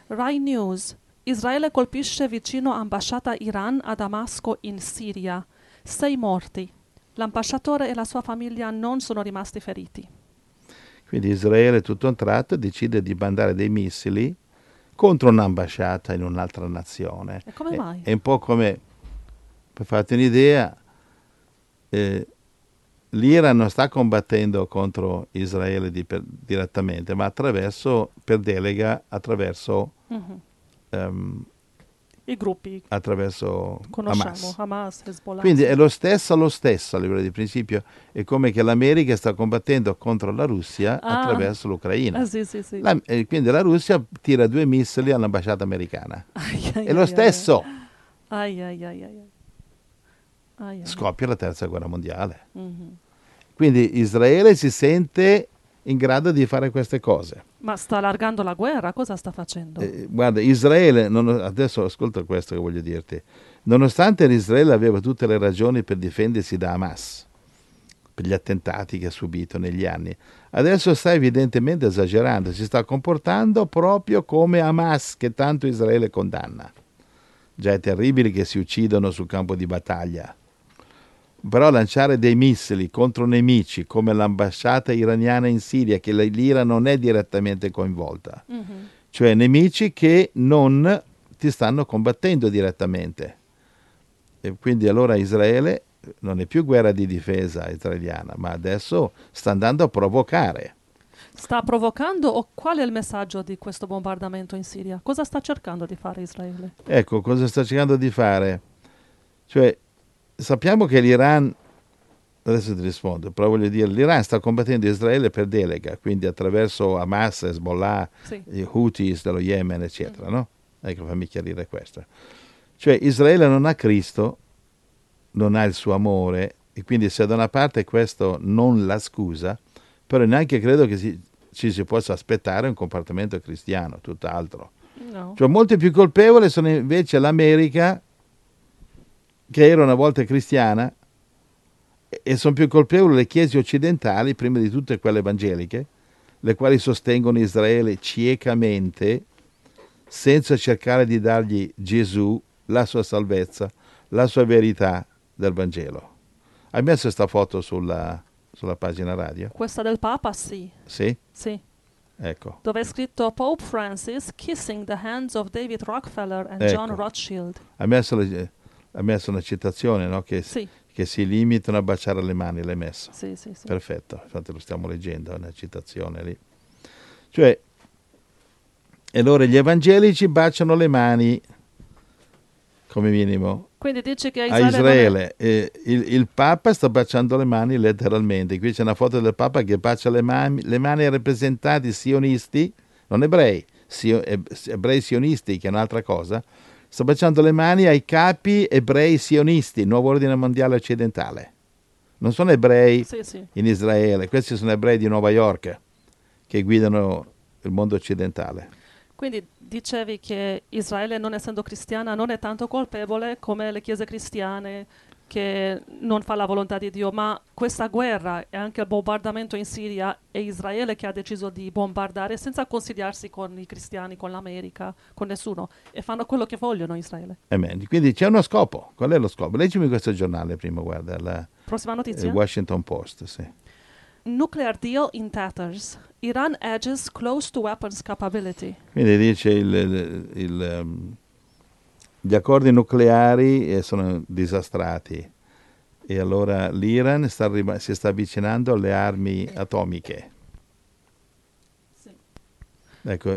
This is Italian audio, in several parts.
Rai News. Israele colpisce vicino ambasciata Iran a Damasco in Siria. 6 morti. L'ambasciatore e la sua famiglia non sono rimasti feriti. Quindi Israele tutto a un tratto decide di mandare dei missili contro un'ambasciata in un'altra nazione. E come mai? È un po' come, per farti un'idea, l'Iran non sta combattendo contro Israele direttamente, ma per delega attraverso I gruppi conosciamo, Hamas, Hezbollah. Quindi è lo stesso a livello di principio. È come che l'America sta combattendo contro la Russia attraverso l'Ucraina. Sì. Quindi la Russia tira 2 missili all'ambasciata americana. È lo stesso. Scoppia la terza guerra mondiale. Quindi Israele si sente in grado di fare queste cose. Ma sta allargando la guerra? Cosa sta facendo? Guarda, Israele, adesso ascolta questo che voglio dirti. Nonostante Israele aveva tutte le ragioni per difendersi da Hamas, per gli attentati che ha subito negli anni, adesso sta evidentemente esagerando, si sta comportando proprio come Hamas, che tanto Israele condanna. Già è terribile che si uccidono sul campo di battaglia. Però lanciare dei missili contro nemici come l'ambasciata iraniana in Siria, che l'Iran non è direttamente coinvolta, cioè nemici che non ti stanno combattendo direttamente. E quindi allora Israele non è più guerra di difesa israeliana, ma adesso sta andando a provocare. Sta provocando o qual è il messaggio di questo bombardamento in Siria? Cosa sta cercando di fare Israele? Ecco, cosa sta cercando di fare? Cioè, sappiamo che l'Iran, adesso ti rispondo, però voglio dire, l'Iran sta combattendo Israele per delega, quindi attraverso Hamas, Hezbollah, i Houthis dello Yemen, eccetera, no? Ecco, fammi chiarire questo. Cioè, Israele non ha Cristo, non ha il suo amore, e quindi se da una parte questo non la scusa, però neanche credo che ci si possa aspettare un comportamento cristiano, tutt'altro. No. Cioè, molto più colpevole sono invece l'America, che era una volta cristiana, e sono più colpevoli le chiese occidentali, prima di tutte quelle evangeliche, le quali sostengono Israele ciecamente, senza cercare di dargli Gesù, la sua salvezza, la sua verità del Vangelo. Hai messo questa foto sulla pagina radio? Questa del Papa, sì. Sì? Sì. Ecco. Dove è scritto Pope Francis kissing the hands of David Rockefeller and John Rothschild. Ha messo una citazione, no? Che si limitano a baciare le mani, l'hai messa. Sì. Perfetto, infatti lo stiamo leggendo, è una citazione lì. Cioè, e allora gli evangelici baciano le mani, come minimo, quindi dice che a Israele. Il Papa sta baciando le mani letteralmente. Qui c'è una foto del Papa che bacia le mani ai rappresentanti sionisti, non ebrei, ebrei sionisti, che è un'altra cosa. Sta baciando le mani ai capi ebrei sionisti, nuovo ordine mondiale occidentale. Non sono ebrei in Israele, questi sono ebrei di Nuova York che guidano il mondo occidentale. Quindi dicevi che Israele, non essendo cristiana, non è tanto colpevole come le chiese cristiane, che non fa la volontà di Dio, ma questa guerra e anche il bombardamento in Siria è Israele che ha deciso di bombardare senza consigliarsi con i cristiani, con l'America, con nessuno, e fanno quello che vogliono Israele. Amen. Quindi c'è uno scopo. Qual è lo scopo? Leggimi questo giornale prima, guarda, prossima notizia. Il Washington Post, sì. Nuclear deal in tatters. Iran edges close to weapons capability. Quindi dice gli accordi nucleari sono disastrati e allora l'Iran si sta avvicinando alle armi atomiche. Sì. Ecco,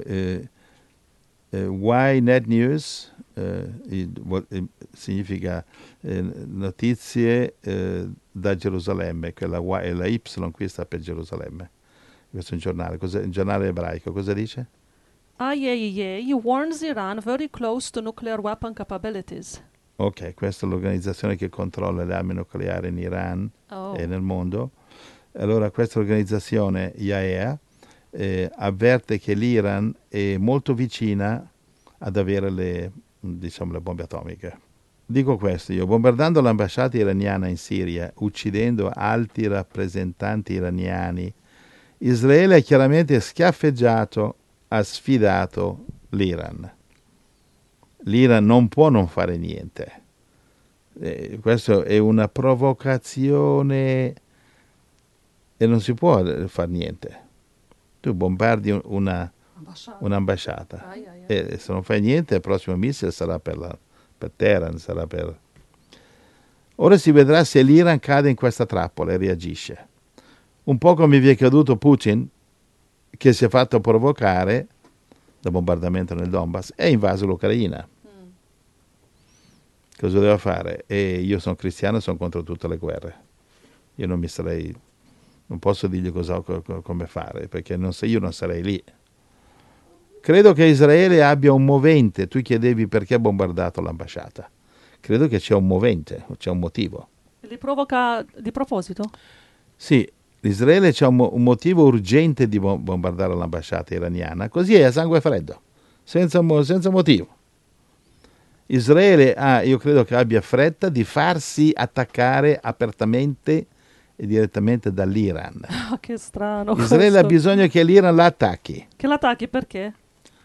Ynet News significa notizie da Gerusalemme, la Y qui sta per Gerusalemme. Questo è un giornale, un giornale ebraico. Cosa dice? IAEA warns Iran very close to nuclear weapon capabilities. Ok, questa è l'organizzazione che controlla le armi nucleari in Iran e nel mondo. Allora questa organizzazione, IAEA, avverte che l'Iran è molto vicina ad avere le bombe atomiche. Dico questo io, bombardando l'ambasciata iraniana in Siria, uccidendo alti rappresentanti iraniani, Israele ha chiaramente schiaffeggiato, ha sfidato l'Iran. L'Iran non può non fare niente. Questa è una provocazione e non si può fare niente. Tu bombardi un'ambasciata e se non fai niente il prossimo missile sarà per Teheran, sarà per... Ora si vedrà se l'Iran cade in questa trappola e reagisce. Un po' come vi è caduto Putin, che si è fatto provocare dal bombardamento nel Donbass e ha invaso l'Ucraina. Cosa doveva fare? E io sono cristiano e sono contro tutte le guerre. Io non posso dirgli come fare, perché io non sarei lì. Credo che Israele abbia un movente. Tu chiedevi perché ha bombardato l'ambasciata. Credo che c'è un movente, c'è un motivo. Li provoca di proposito? Sì, Israele c'è un motivo urgente di bombardare l'ambasciata iraniana, così è a sangue freddo, senza motivo. Israele io credo che abbia fretta di farsi attaccare apertamente e direttamente dall'Iran. Che strano. Israele ha bisogno che l'Iran la attacchi. Che l'attacchi perché?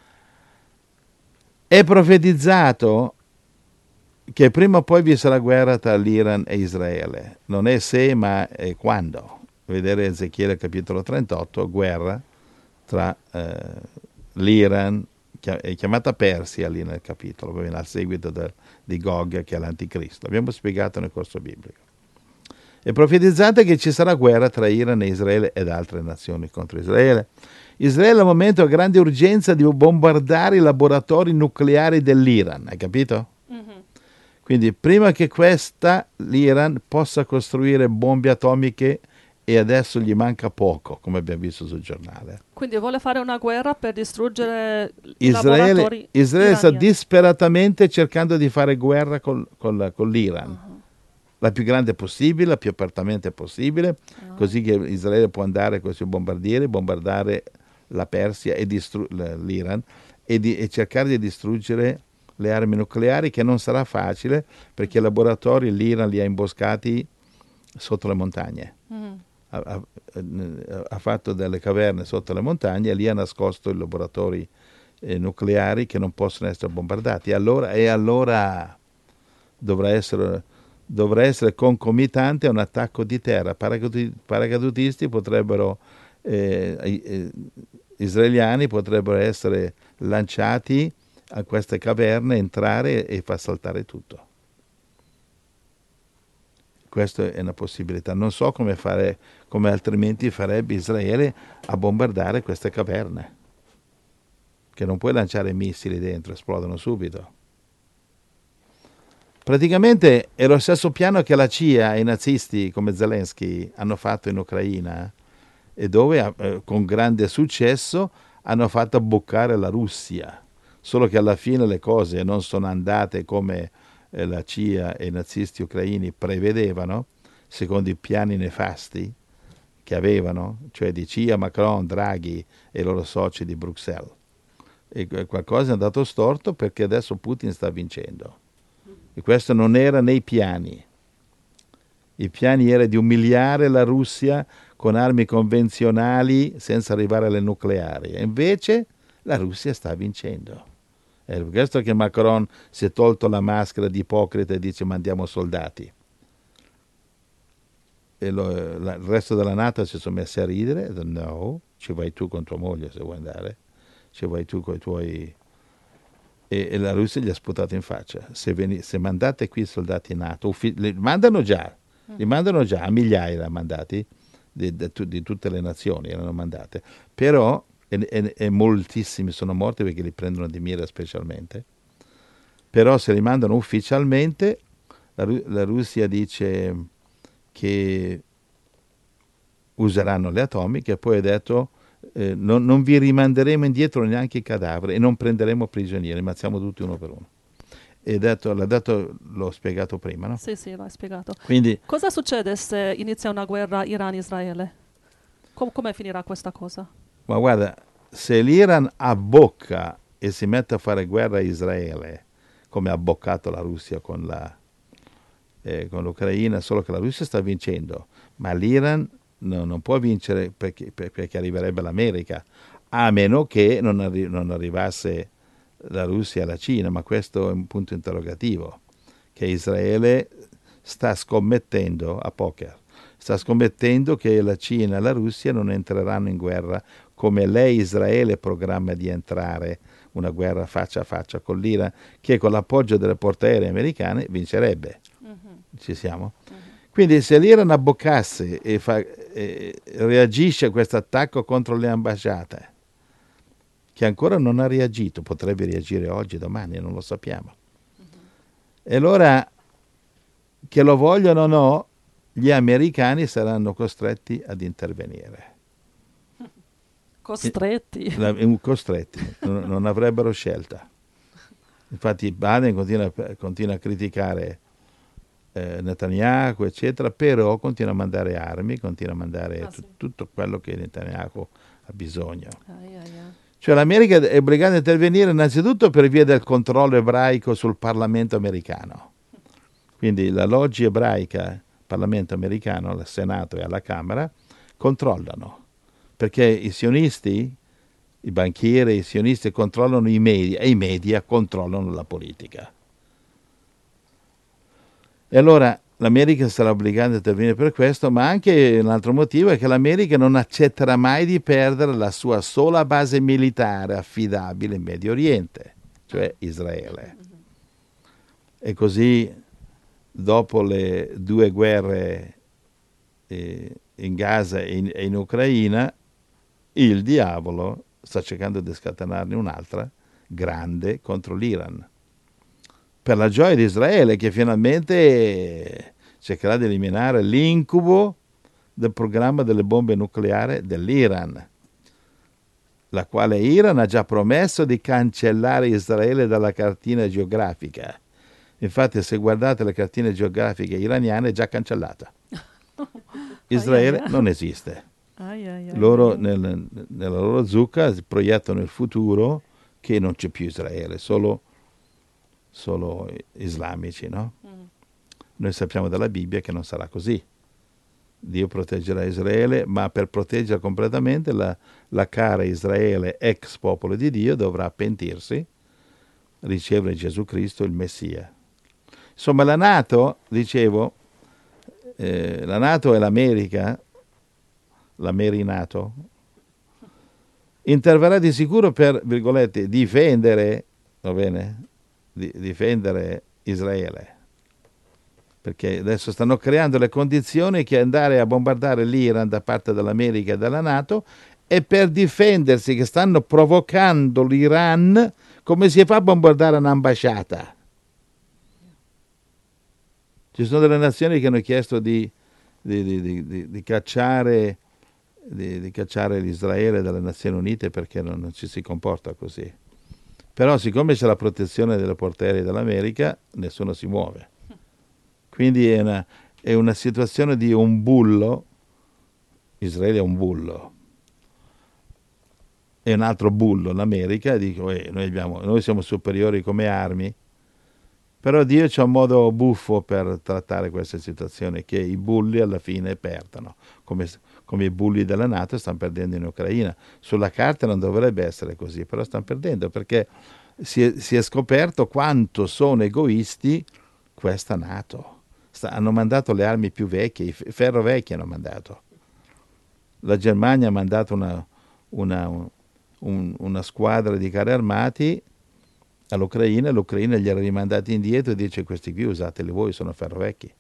È profetizzato che prima o poi vi sarà guerra tra l'Iran e Israele. Non è se, ma è quando. Vedere Ezechiele capitolo 38, guerra tra l'Iran, è chiamata Persia lì nel capitolo, poi viene al seguito di Gog che è l'anticristo. L'abbiamo spiegato nel corso biblico. È profetizzato che ci sarà guerra tra Iran e Israele ed altre nazioni contro Israele. Israele al momento ha grande urgenza di bombardare i laboratori nucleari dell'Iran, hai capito? Mm-hmm. Quindi prima che l'Iran possa costruire bombe atomiche, e adesso gli manca poco, come abbiamo visto sul giornale. Quindi vuole fare una guerra per distruggere i laboratori Israele sta disperatamente cercando di fare guerra con l'Iran. Uh-huh. La più grande possibile, la più apertamente possibile, così che Israele può andare con i suoi bombardieri, bombardare la Persia e l'Iran e cercare di distruggere le armi nucleari, che non sarà facile perché i laboratori l'Iran li ha imboscati sotto le montagne. Uh-huh. Ha fatto delle caverne sotto le montagne e lì ha nascosto i laboratori nucleari che non possono essere bombardati. Allora dovrà essere concomitante a un attacco di terra. Paracadutisti israeliani potrebbero essere lanciati a queste caverne, entrare e far saltare tutto. Questa è una possibilità. Non so come altrimenti farebbe Israele a bombardare queste caverne, che non puoi lanciare missili dentro, esplodono subito. Praticamente è lo stesso piano che la CIA e i nazisti come Zelensky hanno fatto in Ucraina e dove con grande successo hanno fatto abboccare la Russia. Solo che alla fine le cose non sono andate come la CIA e i nazisti ucraini prevedevano, secondo i piani nefasti che avevano, cioè di CIA, Macron, Draghi e i loro soci di Bruxelles. E qualcosa è andato storto perché adesso Putin sta vincendo. E questo non era nei piani. I piani erano di umiliare la Russia con armi convenzionali senza arrivare alle nucleari. E invece la Russia sta vincendo. È per questo che Macron si è tolto la maschera di ipocrita e dice mandiamo soldati. E il resto della NATO si sono messi a ridere e detto, no, ci vai tu con tua moglie se vuoi andare, ci vai tu con i tuoi... E la Russia gli ha sputato in faccia. Se mandate qui soldati NATO, li mandano già a migliaia mandati di tutte le nazioni, erano mandate, però... E moltissimi sono morti perché li prendono di mira specialmente. Però se li mandano ufficialmente, la Russia dice che useranno le atomiche e poi ha detto non vi rimanderemo indietro neanche i cadaveri e non prenderemo prigionieri, ammazziamo tutti uno per uno. E l'ho spiegato prima, no? Sì, l'hai spiegato. Quindi, cosa succede se inizia una guerra Iran-Israele? Come finirà questa cosa? Ma guarda, se l'Iran abbocca e si mette a fare guerra a Israele, come ha abboccato la Russia con l'Ucraina, solo che la Russia sta vincendo, ma l'Iran non può vincere perché arriverebbe l'America, a meno che non arrivasse la Russia e la Cina, ma questo è un punto interrogativo, che Israele sta scommettendo a poker, sta scommettendo che la Cina e la Russia non entreranno in guerra come lei Israele programma di entrare, una guerra faccia a faccia con l'Iran, che con l'appoggio delle portaerei americane vincerebbe. Ci siamo? Quindi se l'Iran abboccasse e reagisce a questo attacco contro le ambasciate, che ancora non ha reagito, potrebbe reagire oggi, domani, non lo sappiamo. E allora, che lo vogliono o no, gli americani saranno costretti ad intervenire. Costretti. Costretti, non avrebbero scelta. Infatti Biden continua a criticare Netanyahu, eccetera, però continua a mandare armi, continua a mandare tutto quello che Netanyahu ha bisogno. Cioè l'America è obbligata a intervenire innanzitutto per via del controllo ebraico sul Parlamento americano. Quindi la loggia ebraica, il Parlamento americano, al Senato e alla Camera, controllano. Perché i sionisti, i banchieri, i sionisti controllano i media e i media controllano la politica. E allora l'America sarà obbligata a intervenire per questo, ma anche un altro motivo è che l'America non accetterà mai di perdere la sua sola base militare affidabile in Medio Oriente, cioè Israele. E così, dopo le 2 guerre in Gaza e in Ucraina, il diavolo sta cercando di scatenarne un'altra grande contro l'Iran. Per la gioia di Israele, che finalmente cercherà di eliminare l'incubo del programma delle bombe nucleari dell'Iran, la quale Iran ha già promesso di cancellare Israele dalla cartina geografica. Infatti, se guardate le cartine geografiche iraniane, è già cancellata. Israele non esiste. Loro nella loro zucca proiettano il futuro che non c'è più Israele, solo islamici, no? Noi sappiamo dalla Bibbia che non sarà così. Dio proteggerà Israele, ma per proteggere completamente la cara Israele, ex popolo di Dio, dovrà pentirsi, ricevere Gesù Cristo, il Messia. Insomma, la NATO, dicevo, la NATO e l'America, l'Amerinato, interverrà di sicuro per, virgolette, difendere, va bene? Difendere Israele, perché adesso stanno creando le condizioni che andare a bombardare l'Iran da parte dell'America e della NATO è per difendersi, che stanno provocando l'Iran come si fa a bombardare un'ambasciata. Ci sono delle nazioni che hanno chiesto di cacciare l'Israele dalle Nazioni Unite perché non ci si comporta così. Però siccome c'è la protezione delle portiere dell'America, nessuno si muove. Quindi è una situazione di un bullo. Israele è un bullo. È un altro bullo, l'America, dico, noi siamo superiori come armi. Però Dio c'ha un modo buffo per trattare queste situazioni, che i bulli alla fine perdono, come i bulli della NATO stanno perdendo in Ucraina. Sulla carta non dovrebbe essere così, però stanno perdendo perché si è scoperto quanto sono egoisti questa NATO. Hanno mandato le armi più vecchie, i ferro vecchi hanno mandato. La Germania ha mandato una squadra di carri armati all'Ucraina, l'Ucraina gli ha rimandati indietro e dice: questi qui usateli voi, sono ferro vecchi.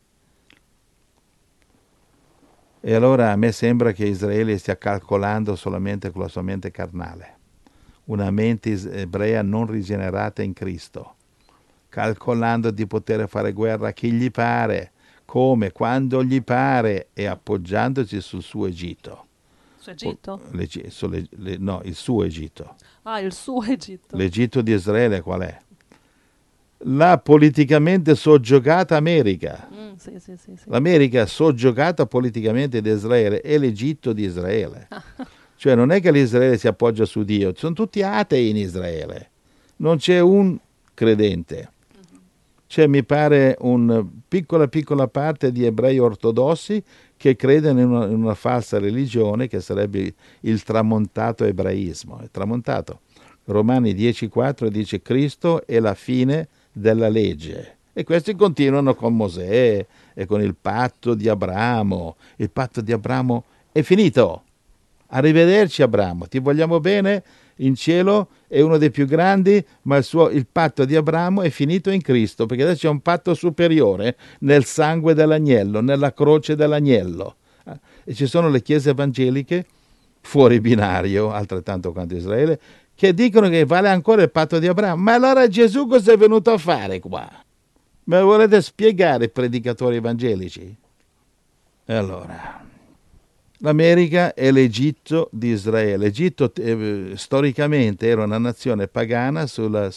E allora a me sembra che Israele stia calcolando solamente con la sua mente carnale, una mente ebrea non rigenerata in Cristo, calcolando di poter fare guerra a chi gli pare, come, quando gli pare, e appoggiandosi sul suo Egitto. Su Egitto? No, il suo Egitto. Ah, il suo Egitto. L'Egitto di Israele qual è? La politicamente soggiogata America. Sì. L'America soggiogata politicamente di Israele è l'Egitto di Israele. Cioè non è che l'Israele si appoggia su Dio, sono tutti atei in Israele. Non c'è un credente. C'è, mi pare, una piccola parte di ebrei ortodossi che credono in una falsa religione che sarebbe il tramontato ebraismo. È tramontato. Romani 10,4 dice Cristo è la fine della legge. E questi continuano con Mosè e con il patto di Abramo. Il patto di Abramo è finito. Arrivederci Abramo, ti vogliamo bene, in cielo è uno dei più grandi, ma il patto di Abramo è finito in Cristo, perché adesso c'è un patto superiore nel sangue dell'agnello, nella croce dell'agnello. E ci sono le chiese evangeliche fuori binario, altrettanto quanto Israele, che dicono che vale ancora il patto di Abramo. Ma allora Gesù cosa è venuto a fare qua? Me lo volete spiegare, predicatori evangelici? E allora, l'America è l'Egitto di Israele. L'Egitto storicamente era una nazione pagana sulla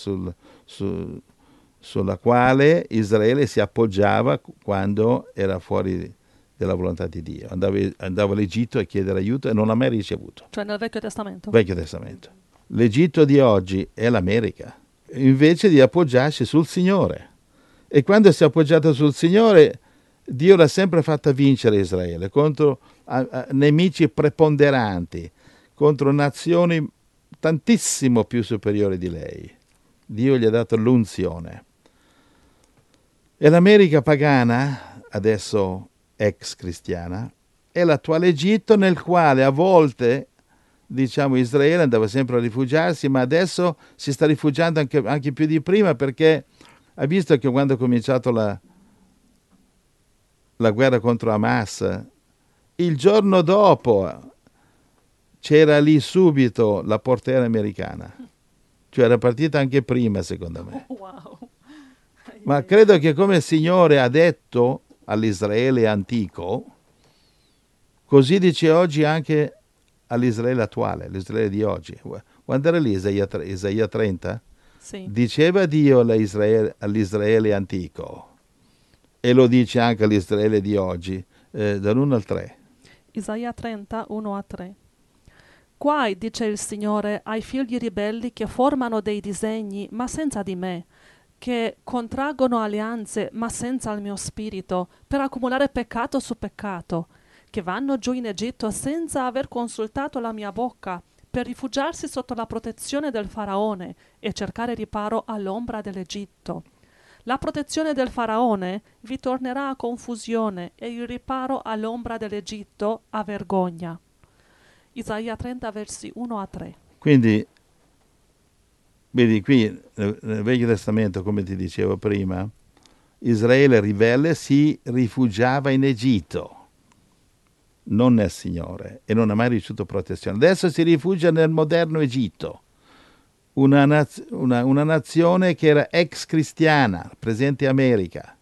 quale Israele si appoggiava quando era fuori della volontà di Dio. Andava all'Egitto a chiedere aiuto e non l'ha mai ricevuto. Cioè nel Vecchio Testamento. Vecchio Testamento. L'Egitto di oggi è l'America, invece di appoggiarsi sul Signore. E quando si è appoggiato sul Signore, Dio l'ha sempre fatta vincere Israele contro nemici preponderanti, contro nazioni tantissimo più superiori di lei. Dio gli ha dato l'unzione. E l'America pagana, adesso ex cristiana, è l'attuale Egitto nel quale a volte, diciamo, Israele andava sempre a rifugiarsi, ma adesso si sta rifugiando anche più di prima, perché ha visto che quando è cominciato la guerra contro Hamas, il giorno dopo c'era lì subito la portiera americana. Cioè era partita anche prima, secondo me. Wow. Ma credo che come il Signore ha detto all'Israele antico, così dice oggi anche all'Israele attuale, l'Israele di oggi. Quando era lì Isaia 30? Sì. Diceva Dio all'Israele antico, e lo dice anche all'Israele di oggi, dall'1 al 3. Isaia 30, 1-3. Guai, dice il Signore, ai figli ribelli che formano dei disegni, ma senza di me, che contraggono alleanze, ma senza il mio spirito, per accumulare peccato su peccato, che vanno giù in Egitto senza aver consultato la mia bocca, per rifugiarsi sotto la protezione del faraone e cercare riparo all'ombra dell'Egitto. La protezione del faraone vi tornerà a confusione e il riparo all'ombra dell'Egitto a vergogna. Isaia 30, versi 1-3. Quindi, vedi qui nel Vecchio Testamento, come ti dicevo prima, Israele ribelle si rifugiava in Egitto, non nel Signore, e non ha mai ricevuto protezione. Adesso si rifugia nel moderno Egitto, una nazione che era ex cristiana, presente America.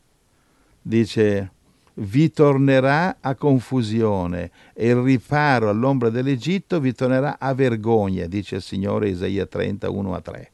Dice, vi tornerà a confusione e il riparo all'ombra dell'Egitto vi tornerà a vergogna, dice il Signore, Isaia 30, 1-3.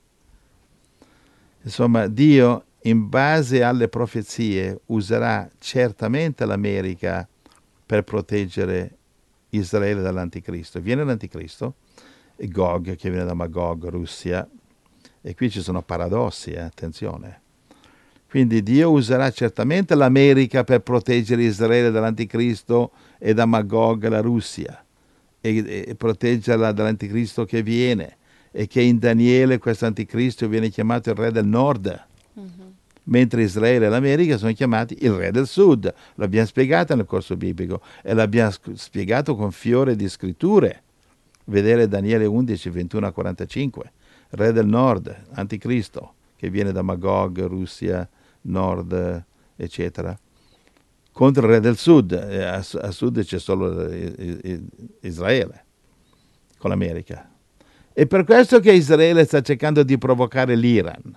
Insomma, Dio, in base alle profezie, userà certamente l'America per proteggere Israele dall'Anticristo. Viene l'Anticristo, e Gog, che viene da Magog, Russia, e qui ci sono paradossi, attenzione. Quindi Dio userà certamente l'America per proteggere Israele dall'Anticristo e da Magog, la Russia, e proteggerla dall'Anticristo che viene, e che in Daniele questo Anticristo viene chiamato il re del nord, mentre Israele e l'America sono chiamati il re del sud. L'abbiamo spiegato nel corso biblico e l'abbiamo spiegato con fiore di scritture. Vedere Daniele 11, 21-45, re del nord, Anticristo, che viene da Magog, Russia, nord, eccetera, contro il re del sud. A sud c'è solo Israele, con l'America. È per questo che Israele sta cercando di provocare l'Iran.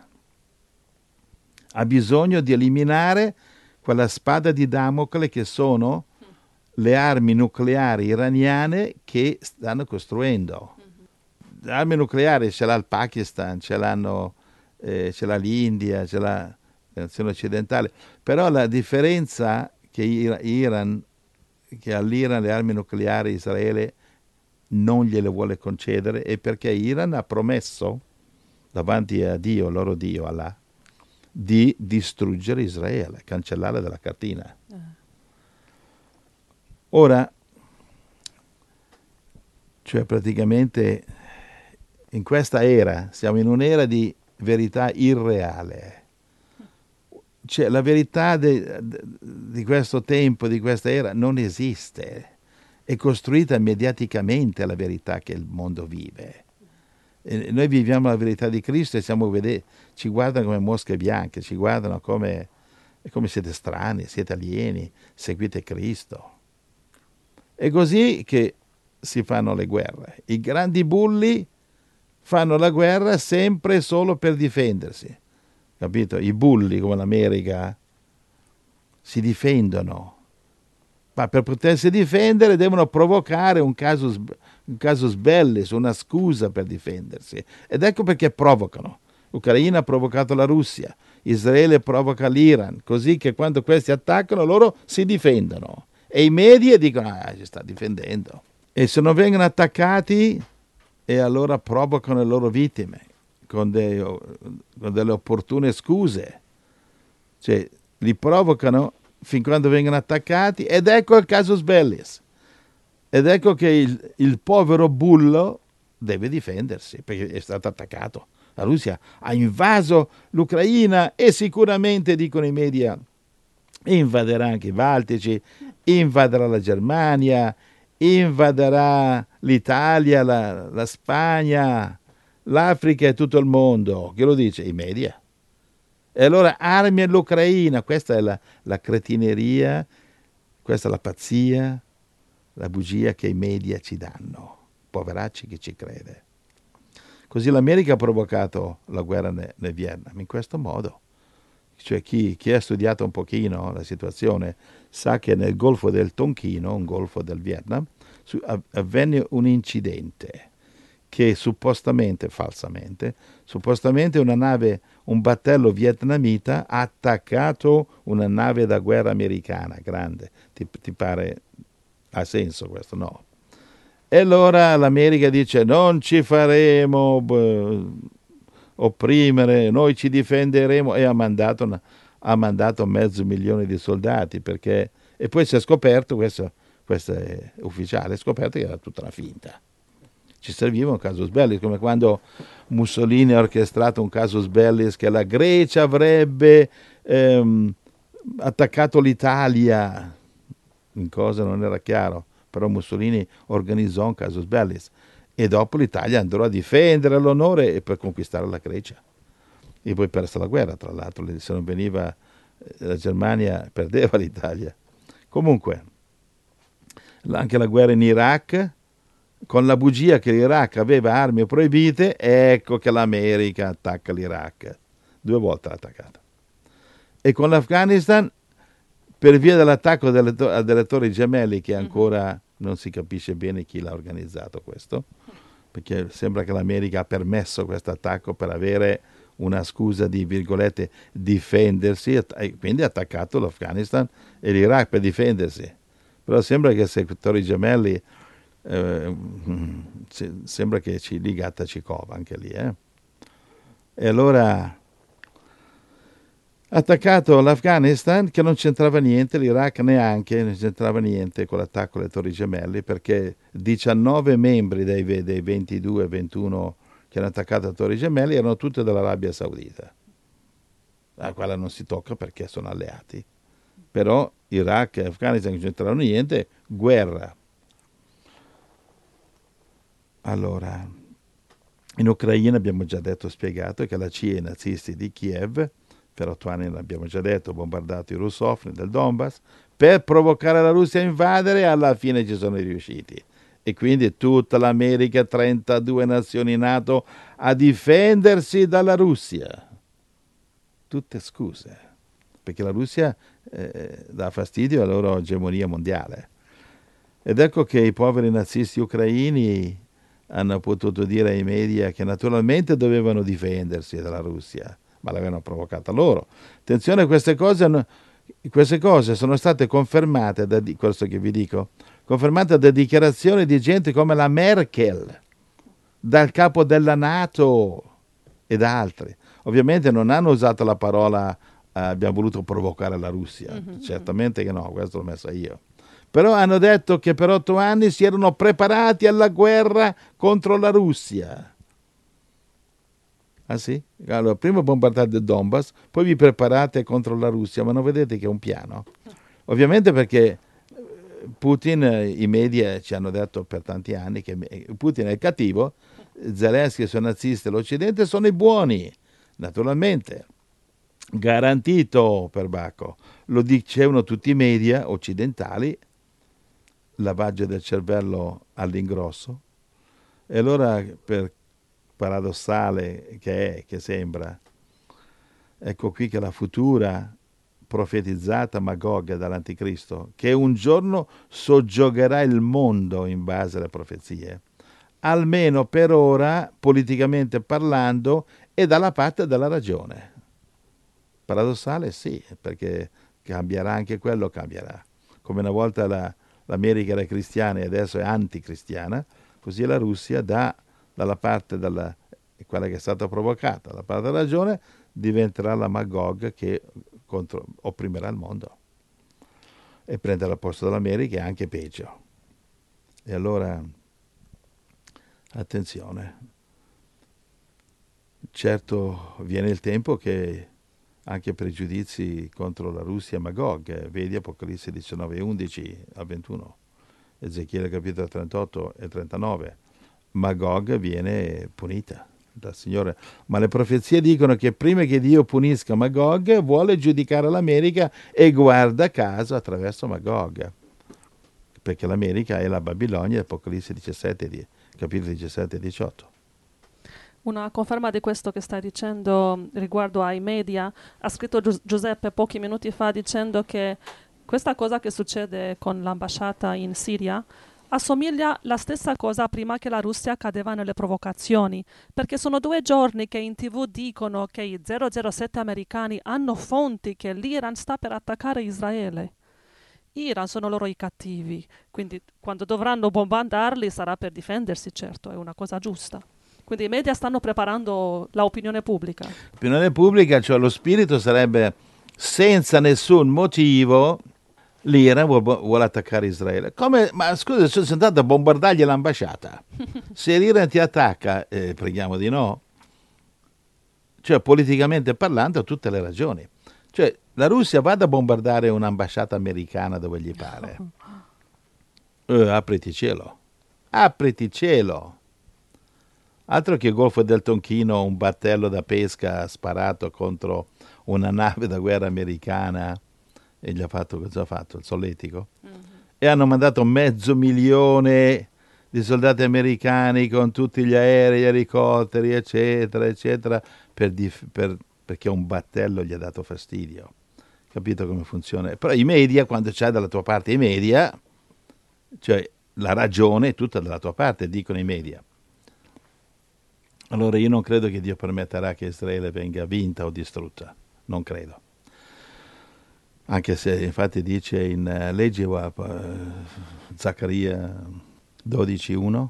Ha bisogno di eliminare quella spada di Damocle che sono le armi nucleari iraniane che stanno costruendo. Le armi nucleari ce l'ha il Pakistan, ce l'ha l'India, ce l'ha le nazioni occidentali, però la differenza che all'Iran le armi nucleari Israele non gliele vuole concedere è perché Iran ha promesso davanti a Dio, loro Dio, Allah, di distruggere Israele, cancellarla dalla cartina. Ora, cioè praticamente in questa era, siamo in un'era di verità irreale. Cioè, la verità di questo tempo, di questa era, non esiste. È costruita mediaticamente la verità che il mondo vive. E noi viviamo la verità di Cristo e ci guardano come mosche bianche, ci guardano come siete strani, siete alieni, seguite Cristo. È così che si fanno le guerre. I grandi bulli fanno la guerra sempre e solo per difendersi. Capito? I bulli come l'America si difendono, ma per potersi difendere devono provocare un casus belli, una scusa per difendersi. Ed ecco perché provocano. L'Ucraina ha provocato la Russia, Israele provoca l'Iran, così che quando questi attaccano loro si difendono. E i media dicono, si sta difendendo. E se non vengono attaccati, e allora provocano le loro vittime con delle opportune scuse. Cioè, li provocano fin quando vengono attaccati, ed ecco il casus bellis. Ed ecco che il povero bullo deve difendersi, perché è stato attaccato. La Russia ha invaso l'Ucraina e sicuramente, dicono i media, invaderà anche i Baltici, invaderà la Germania, invaderà l'Italia, la Spagna, l'Africa e tutto il mondo. Chi lo dice? I media. E allora armi all'Ucraina, questa è la cretineria, questa è la pazzia, la bugia che i media ci danno. Poveracci chi ci crede. Così l'America ha provocato la guerra nel Vietnam, in questo modo. Cioè chi ha studiato un pochino la situazione sa che nel Golfo del Tonchino, un golfo del Vietnam, avvenne un incidente che falsamente, un battello vietnamita ha attaccato una nave da guerra americana grande. Ti pare, ha senso questo? No. E allora l'America dice non ci faremo opprimere, noi ci difenderemo, e ha mandato 500.000 di soldati, e poi si è scoperto, questo è ufficiale, è scoperto che era tutta una finta. Ci serviva un casus belli, come quando Mussolini ha orchestrato un casus belli che la Grecia avrebbe attaccato l'Italia, in cosa non era chiaro, però Mussolini organizzò un casus belli e dopo l'Italia andrà a difendere l'onore e per conquistare la Grecia. E poi perse la guerra, tra l'altro, se non veniva la Germania perdeva l'Italia. Comunque, anche la guerra in Iraq, con la bugia che l'Iraq aveva armi proibite, ecco che l'America attacca l'Iraq. 2 volte l'ha attaccata. E con l'Afghanistan, per via dell'attacco delle Torri Gemelli, che ancora non si capisce bene chi l'ha organizzato questo, perché sembra che l'America ha permesso questo attacco per avere una scusa di, virgolette, difendersi, e quindi ha attaccato l'Afghanistan e l'Iraq per difendersi. Però sembra che se Torri Gemelli sembra che lì gatta ci cova anche lì, E allora ha attaccato l'Afghanistan, che non c'entrava niente, l'Iraq neanche, non c'entrava niente con l'attacco alle Torri Gemelli, perché 19 membri dei 22-21 che hanno attaccato le Torri Gemelli erano tutte dell'Arabia Saudita. La quale non si tocca perché sono alleati. Però Iraq e Afghanistan non c'entravano niente, guerra. Allora, in Ucraina abbiamo già spiegato che la CIA e i nazisti di Kiev, per 8 anni l'abbiamo già detto, bombardato i russofoni del Donbass, per provocare la Russia a invadere, e alla fine ci sono riusciti. E quindi tutta l'America, 32 nazioni NATO, a difendersi dalla Russia. Tutte scuse, perché la Russia dà fastidio alla loro egemonia mondiale. Ed ecco che i poveri nazisti ucraini hanno potuto dire ai media che naturalmente dovevano difendersi dalla Russia, ma l'avevano provocata loro. Attenzione, queste cose sono state confermate questo che vi dico, confermate da dichiarazioni di gente come la Merkel, dal capo della NATO e da altri. Ovviamente non hanno usato la parola abbiamo voluto provocare la Russia, certamente che no, questo l'ho messa io. Però hanno detto che per 8 anni si erano preparati alla guerra contro la Russia. Ah sì? Allora, prima bombardate il Donbass, poi vi preparate contro la Russia, ma non vedete che è un piano? Ovviamente perché Putin, i media ci hanno detto per tanti anni che Putin è il cattivo, Zelensky sono nazisti, l'Occidente sono i buoni, naturalmente. Garantito per Bacco. Lo dicevano tutti i media occidentali, lavaggio del cervello all'ingrosso. E allora, per paradossale che sembra, ecco qui che la futura profetizzata Magog dall'Anticristo, che un giorno soggiogherà il mondo in base alle profezie, almeno per ora, politicamente parlando, è dalla parte della ragione. Paradossale sì, perché cambierà anche quello, cambierà. Come una volta l'America era cristiana e adesso è anticristiana, così la Russia dalla parte quella che è stata provocata, dalla parte della ragione, diventerà la Magog che opprimerà il mondo e prenderà il posto dell'America e anche peggio. E allora, attenzione, certo viene il tempo che anche pregiudizi contro la Russia Magog, vedi Apocalisse 19, 11 a 21, Ezechiele capitolo 38 e 39, Magog viene punita dal Signore, ma le profezie dicono che prima che Dio punisca Magog vuole giudicare l'America e guarda caso attraverso Magog, perché l'America è la Babilonia, Apocalisse 17, capitoli 17 e 18. Una conferma di questo che stai dicendo riguardo ai media, ha scritto Giuseppe pochi minuti fa dicendo che questa cosa che succede con l'ambasciata in Siria assomiglia la stessa cosa prima che la Russia cadeva nelle provocazioni, perché sono 2 giorni che in TV dicono che i 007 americani hanno fonti che l'Iran sta per attaccare Israele. Iran sono loro i cattivi, quindi quando dovranno bombardarli sarà per difendersi, certo, è una cosa giusta. Quindi i media stanno preparando l'opinione pubblica. L'opinione pubblica, cioè lo spirito sarebbe senza nessun motivo l'Iran vuole attaccare Israele. Ma scusa, sono andato a bombardargli l'ambasciata. Se l'Iran ti attacca, preghiamo di no. Cioè, politicamente parlando, ha tutte le ragioni. Cioè, la Russia vada a bombardare un'ambasciata americana dove gli pare. Apriti cielo. Apriti cielo. Altro che il Golfo del Tonchino, un battello da pesca sparato contro una nave da guerra americana e gli ha fatto cosa ha fatto? Il solletico. E hanno mandato 500.000 di soldati americani con tutti gli aerei, gli elicotteri, eccetera, eccetera, perché un battello gli ha dato fastidio. Capito come funziona? Però i media, quando c'hai dalla tua parte i media, cioè la ragione è tutta dalla tua parte, dicono i media. Allora io non credo che Dio permetterà che Israele venga vinta o distrutta, non credo. Anche se infatti dice in legge Zaccaria 12:1.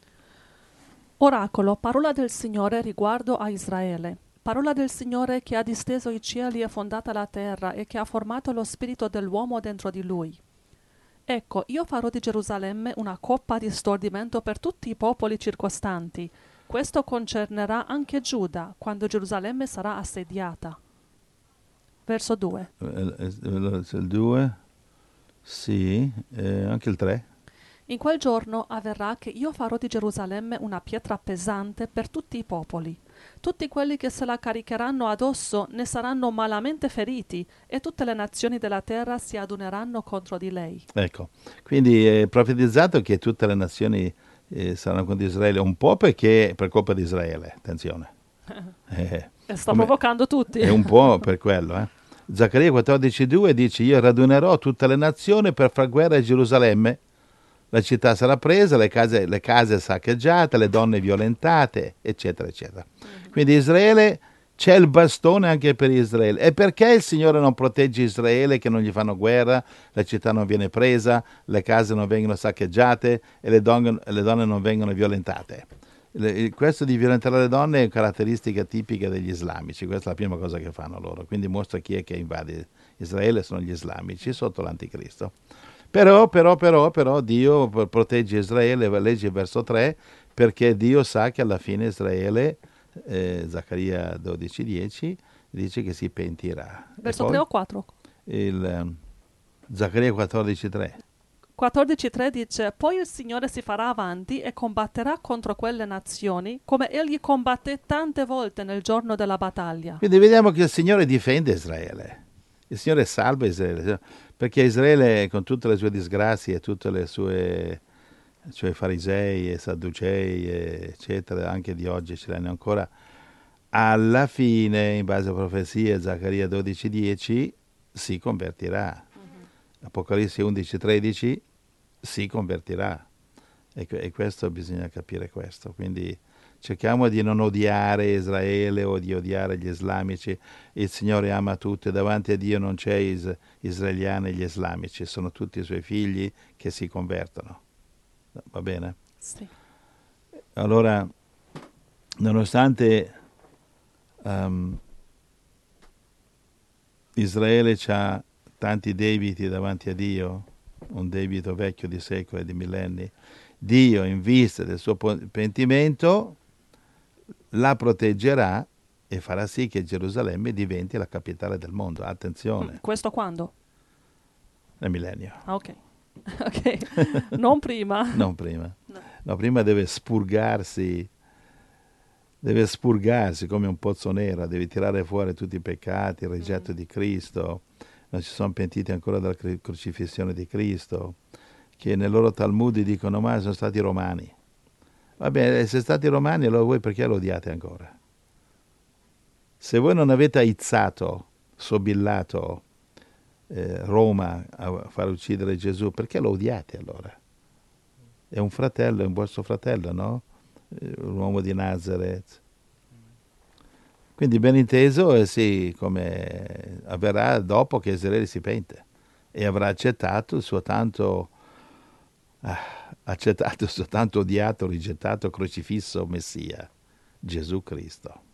Oracolo, parola del Signore riguardo a Israele. Parola del Signore che ha disteso i cieli e fondata la terra e che ha formato lo spirito dell'uomo dentro di lui. Ecco, io farò di Gerusalemme una coppa di stordimento per tutti i popoli circostanti. Questo concernerà anche Giuda, quando Gerusalemme sarà assediata. Verso 2. Il 2, sì, anche il 3. In quel giorno avverrà che io farò di Gerusalemme una pietra pesante per tutti i popoli. Tutti quelli che se la caricheranno addosso ne saranno malamente feriti e tutte le nazioni della terra si aduneranno contro di lei. Ecco, quindi è profetizzato che tutte le nazioni saranno contro Israele, un po' perché per colpa di Israele, attenzione. E sta provocando tutti. È un po' per quello. Zaccaria 14:2 dice: io radunerò tutte le nazioni per far guerra a Gerusalemme. La città sarà presa, le case saccheggiate, le donne violentate, eccetera, eccetera. Quindi Israele, c'è il bastone anche per Israele. E perché il Signore non protegge Israele, che non gli fanno guerra, la città non viene presa, le case non vengono saccheggiate e le donne non vengono violentate? Questo di violentare le donne è una caratteristica tipica degli islamici, questa è la prima cosa che fanno loro, quindi mostra chi è che invade Israele, sono gli islamici sotto l'anticristo. Però Dio protegge Israele, legge il verso 3, perché Dio sa che alla fine Israele Zaccaria 12:10 dice che si pentirà. Verso 3 o 4? Zaccaria 14:3. 14:3 dice: Poi il Signore si farà avanti e combatterà contro quelle nazioni come egli combatté tante volte nel giorno della battaglia. Quindi vediamo che il Signore difende Israele. Il Signore salva Israele, perché Israele, con tutte le sue disgrazie, tutte le sue, cioè farisei e sadducei, eccetera, anche di oggi ce l'hanno ancora, alla fine, in base a profezie, Zaccaria 12:10, si convertirà. Apocalisse 11:13 si convertirà. E questo bisogna capire questo. Quindi cerchiamo di non odiare Israele o di odiare gli islamici. Il Signore ama tutti, davanti a Dio non c'è israeliani e gli islamici, sono tutti i suoi figli che si convertono. Va bene? Sì. Allora, nonostante Israele ha tanti debiti davanti a Dio, un debito vecchio di secoli e di millenni, Dio, in vista del suo pentimento, la proteggerà e farà sì che Gerusalemme diventi la capitale del mondo. Attenzione, Questo quando? nel millennio. Ah, ok. Ok, non prima. Non prima. No. No, prima deve spurgarsi come un pozzo nero, deve tirare fuori tutti i peccati, il rigetto di Cristo. Non si sono pentiti ancora della crocifissione di Cristo, che nel loro Talmud dicono: ma sono stati romani. Va bene, se stati romani, allora voi perché lo odiate ancora? Se voi non avete aizzato, sobillato Roma a far uccidere Gesù, perché lo odiate allora? È un fratello, è un vostro fratello, no? L'uomo di Nazareth. Quindi ben inteso, sì, come avverrà dopo che Israele si pente e avrà accettato il suo tanto odiato, rigettato, crocifisso Messia, Gesù Cristo.